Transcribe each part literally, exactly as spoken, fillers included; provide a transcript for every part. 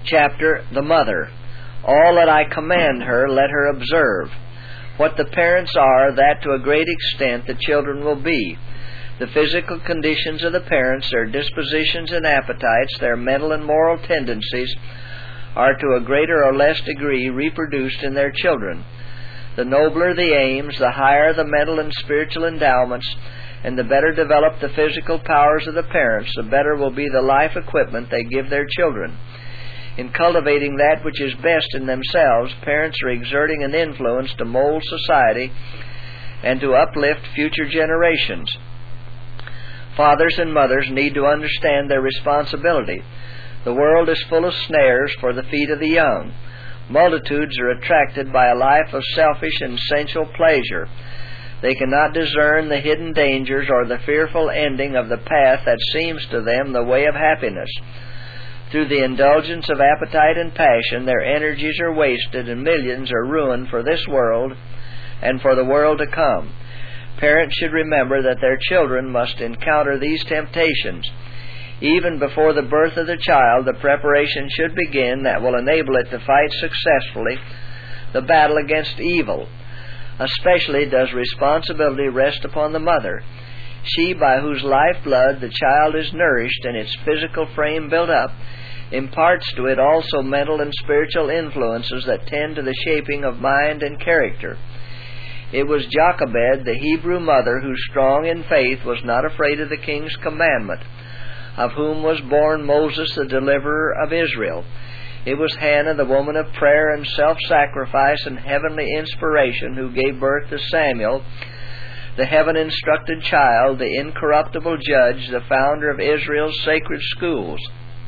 chapter, The Mother. All that I command her, let her observe. What the parents are, that to a great extent the children will be. The physical conditions of the parents, their dispositions and appetites, their mental and moral tendencies, are to a greater or less degree reproduced in their children. The nobler the aims, the higher the mental and spiritual endowments, and the better developed the physical powers of the parents, the better will be the life equipment they give their children. In cultivating that which is best in themselves, parents are exerting an influence to mold society and to uplift future generations. Fathers and mothers need to understand their responsibility. The world is full of snares for the feet of the young. Multitudes are attracted by a life of selfish and sensual pleasure. They cannot discern the hidden dangers or the fearful ending of the path that seems to them the way of happiness. Through the indulgence of appetite and passion, their energies are wasted and millions are ruined for this world and for the world to come. Parents should remember that their children must encounter these temptations. Even before the birth of the child, the preparation should begin that will enable it to fight successfully the battle against evil. Especially does responsibility rest upon the mother. She, by whose lifeblood the child is nourished and its physical frame built up, imparts to it also mental and spiritual influences that tend to the shaping of mind and character. It was Jochebed, the Hebrew mother, who, strong in faith, was not afraid of the king's commandment, of whom was born Moses, the deliverer of Israel. It was Hannah, the woman of prayer and self-sacrifice and heavenly inspiration, who gave birth to Samuel, the heaven-instructed child, the incorruptible judge, the founder of Israel's sacred schools.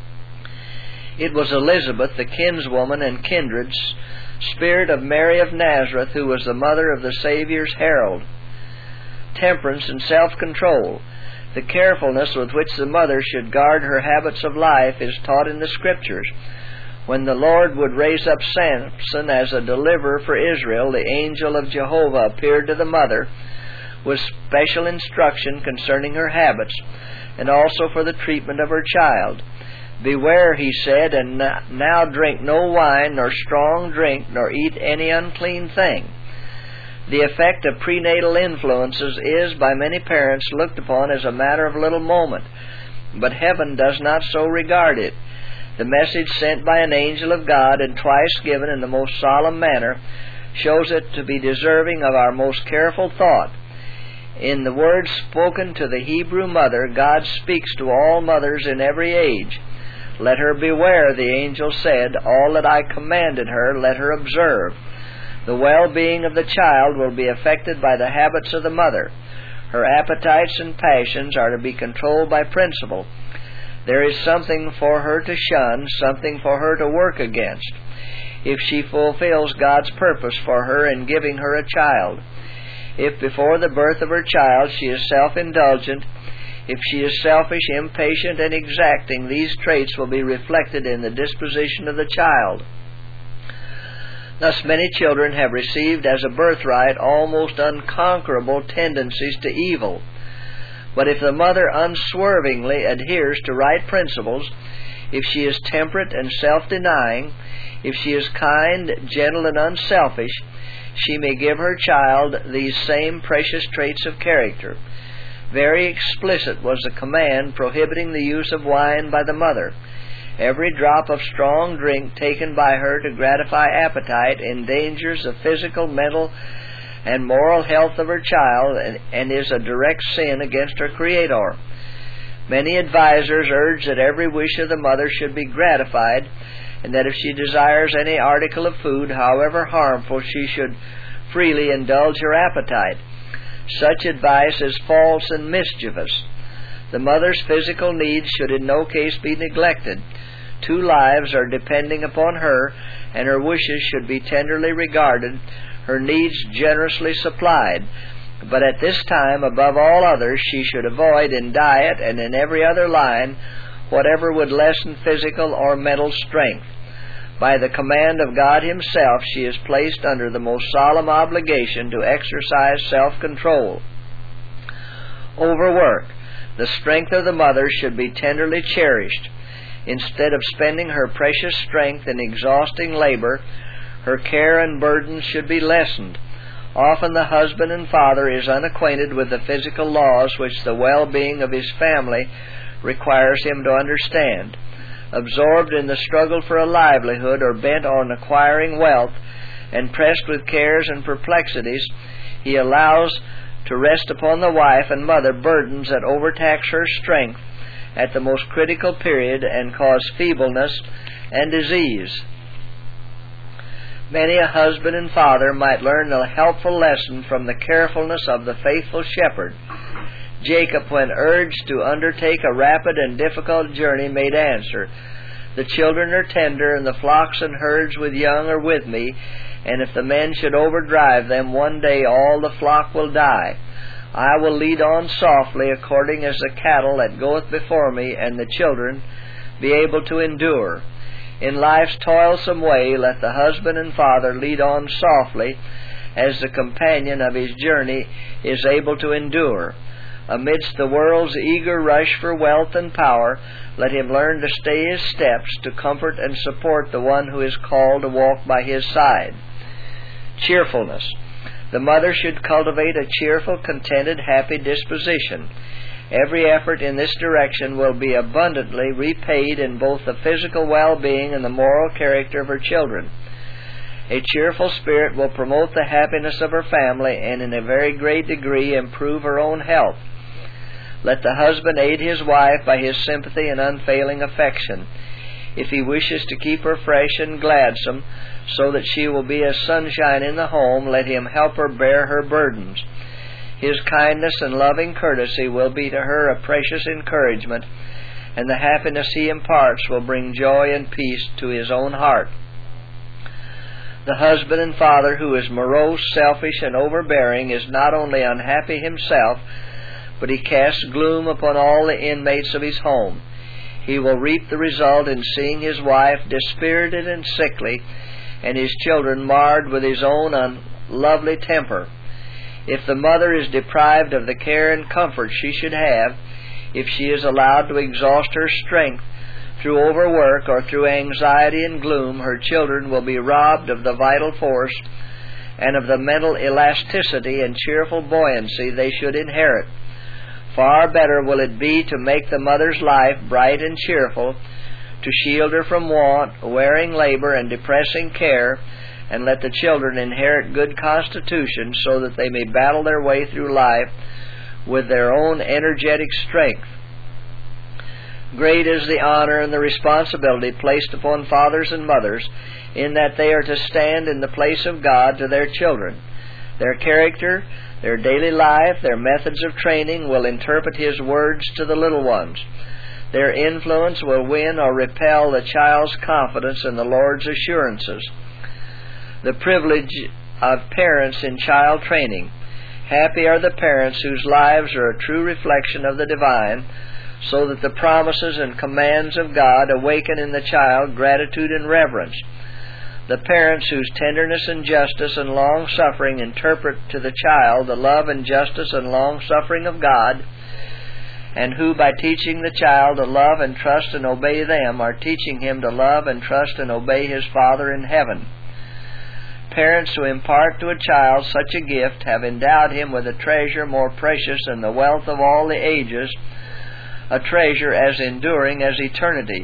It was Elizabeth, the kinswoman and kindred spirit of Mary of Nazareth, who was the mother of the Savior's herald. Temperance and self-control. The carefulness with which the mother should guard her habits of life is taught in the Scriptures. When the Lord would raise up Samson as a deliverer for Israel, the angel of Jehovah appeared to the mother with special instruction concerning her habits, and also for the treatment of her child. Beware, he said, and now drink no wine, nor strong drink, nor eat any unclean thing. The effect of prenatal influences is, by many parents, looked upon as a matter of little moment, but heaven does not so regard it. The message sent by an angel of God and twice given in the most solemn manner shows it to be deserving of our most careful thought. In the words spoken to the Hebrew mother, God speaks to all mothers in every age. Let her beware, the angel said, all that I commanded her, let her observe. The well-being of the child will be affected by the habits of the mother. Her appetites and passions are to be controlled by principle. There is something for her to shun, something for her to work against, if she fulfills God's purpose for her in giving her a child. If before the birth of her child she is self-indulgent, if she is selfish, impatient, and exacting, these traits will be reflected in the disposition of the child. Thus many children have received as a birthright almost unconquerable tendencies to evil. But if the mother unswervingly adheres to right principles, if she is temperate and self-denying, if she is kind, gentle, and unselfish, she may give her child these same precious traits of character. Very explicit was the command prohibiting the use of wine by the mother. Every drop of strong drink taken by her to gratify appetite endangers the physical, mental, and moral health of her child and, and is a direct sin against her Creator. Many advisers urge that every wish of the mother should be gratified, and that if she desires any article of food, however harmful, she should freely indulge her appetite. Such advice is false and mischievous. The mother's physical needs should in no case be neglected. Two lives are depending upon her, and her wishes should be tenderly regarded, her needs generously supplied. But at this time, above all others, she should avoid in diet and in every other line whatever would lessen physical or mental strength. By the command of God Himself, she is placed under the most solemn obligation to exercise self-control. Overwork. The strength of the mother should be tenderly cherished. Instead of spending her precious strength in exhausting labor, her care and burdens should be lessened. Often the husband and father is unacquainted with the physical laws which the well-being of his family requires him to understand. Absorbed in the struggle for a livelihood or bent on acquiring wealth, and pressed with cares and perplexities, he allows to rest upon the wife and mother burdens that overtax her strength at the most critical period and cause feebleness and disease. Many a husband and father might learn a helpful lesson from the carefulness of the faithful shepherd. Jacob, when urged to undertake a rapid and difficult journey, made answer, "The children are tender, and the flocks and herds with young are with me, and if the men should overdrive them, one day all the flock will die. I will lead on softly, according as the cattle that goeth before me, and the children be able to endure." In life's toilsome way, let the husband and father lead on softly, as the companion of his journey is able to endure. Amidst the world's eager rush for wealth and power, let him learn to stay his steps, to comfort and support the one who is called to walk by his side. Cheerfulness. The mother should cultivate a cheerful, contented, happy disposition. Every effort in this direction will be abundantly repaid in both the physical well-being and the moral character of her children. A cheerful spirit will promote the happiness of her family and in a very great degree improve her own health. Let the husband aid his wife by his sympathy and unfailing affection. If he wishes to keep her fresh and gladsome, so that she will be as sunshine in the home, let him help her bear her burdens. His kindness and loving courtesy will be to her a precious encouragement, and the happiness he imparts will bring joy and peace to his own heart. The husband and father who is morose, selfish, and overbearing is not only unhappy himself, but he casts gloom upon all the inmates of his home. He will reap the result in seeing his wife dispirited and sickly, and his children marred with his own unlovely temper. If the mother is deprived of the care and comfort she should have, if she is allowed to exhaust her strength through overwork or through anxiety and gloom, her children will be robbed of the vital force and of the mental elasticity and cheerful buoyancy they should inherit. Far better will it be to make the mother's life bright and cheerful, to shield her from want, wearing labor, and depressing care, and let the children inherit good constitutions so that they may battle their way through life with their own energetic strength. Great is the honor and the responsibility placed upon fathers and mothers, in that they are to stand in the place of God to their children. Their character, their daily life, their methods of training will interpret His words to the little ones. Their influence will win or repel the child's confidence in the Lord's assurances. The privilege of parents in child training. Happy are the parents whose lives are a true reflection of the divine, so that the promises and commands of God awaken in the child gratitude and reverence. The parents whose tenderness and justice and long-suffering interpret to the child the love and justice and long-suffering of God, and who, by teaching the child to love and trust and obey them, are teaching him to love and trust and obey his Father in heaven. Parents who impart to a child such a gift have endowed him with a treasure more precious than the wealth of all the ages, a treasure as enduring as eternity.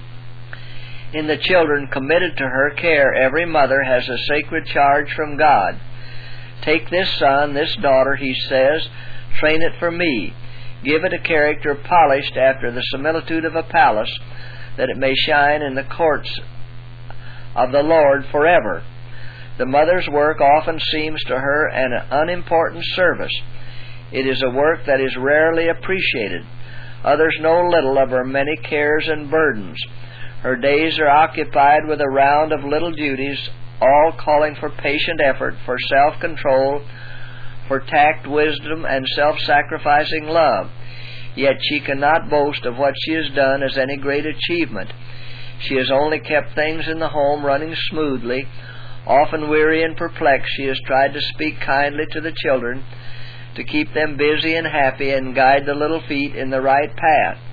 In the children committed to her care, every mother has a sacred charge from God. Take this son, this daughter, he says, train it for me. Give it a character polished after the similitude of a palace, that it may shine in the courts of the Lord forever. The mother's work often seems to her an unimportant service. It is a work that is rarely appreciated. Others know little of her many cares and burdens. Her days are occupied with a round of little duties, all calling for patient effort, for self-control, for tact, wisdom, and self-sacrificing love. Yet she cannot boast of what she has done as any great achievement. She has only kept things in the home running smoothly. Often weary and perplexed, she has tried to speak kindly to the children, to keep them busy and happy, and guide the little feet in the right path.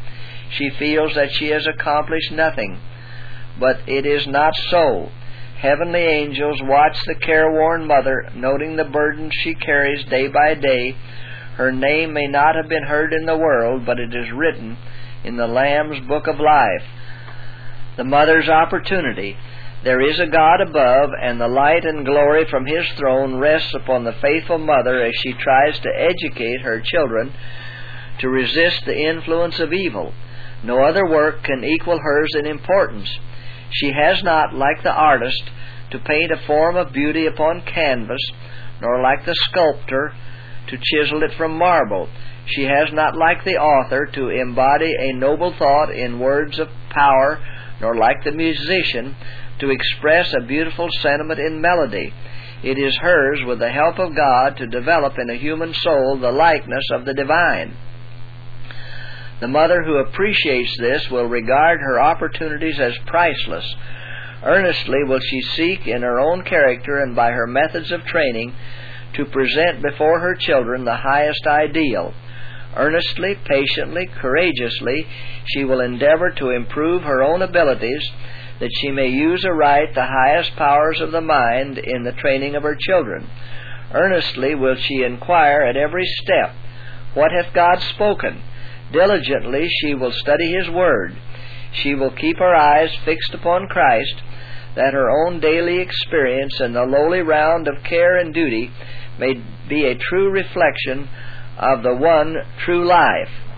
she feels that she has accomplished nothing. But it is not so. Heavenly angels watch the careworn mother, noting the burdens she carries day by day. Her name may not have been heard in the world, but it is written in the Lamb's book of life. The mother's opportunity. There is a God above, and the light and glory from His throne rests upon the faithful mother as she tries to educate her children to resist the influence of evil. No other work can equal hers in importance. She has not, like the artist, to paint a form of beauty upon canvas, nor like the sculptor, to chisel it from marble. She has not, like the author, to embody a noble thought in words of power, nor like the musician, to express a beautiful sentiment in melody. It is hers, with the help of God, to develop in a human soul the likeness of the divine. The mother who appreciates this will regard her opportunities as priceless. Earnestly will she seek in her own character and by her methods of training to present before her children the highest ideal. Earnestly, patiently, courageously, she will endeavor to improve her own abilities, that she may use aright the highest powers of the mind in the training of her children. Earnestly will she inquire at every step, what hath God spoken? Diligently she will study His Word. She will keep her eyes fixed upon Christ, that her own daily experience in the lowly round of care and duty may be a true reflection of the one true life.